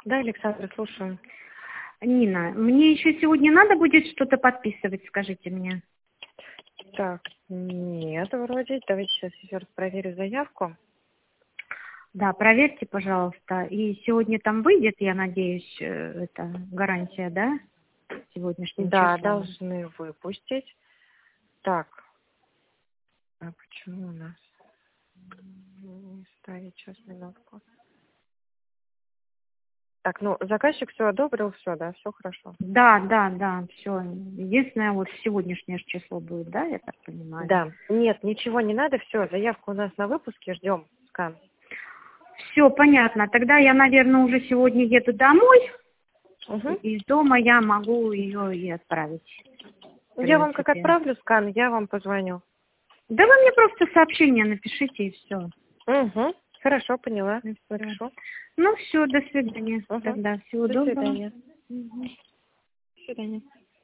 Да, Александра, слушаю. Нина, мне еще сегодня надо будет что-то подписывать, скажите мне. Так, нет, вроде. Давайте сейчас еще раз проверю заявку. Да, проверьте, пожалуйста. И сегодня там выйдет, я надеюсь, это гарантия, да? Сегодняшним Да, числом. должны выпустить. Так, а почему у нас не ставить сейчас минутку? Так, ну, заказчик все одобрил, все, да, все хорошо. Да, все. Единственное, вот сегодняшнее ж число будет, да, я так понимаю? Да, нет, ничего не надо, все, заявка у нас на выпуске, ждем скан. Все, понятно. Тогда я, наверное, уже сегодня еду домой. Угу. И из дома я могу ее и отправить. В Я вам как принципе. отправлю скан, я вам позвоню. Да вы мне просто сообщение напишите и все. Угу. Хорошо, поняла. И всё. Хорошо. Ну все, до свидания. Угу. Тогда всего До доброго. свидания. Мгм. До свидания.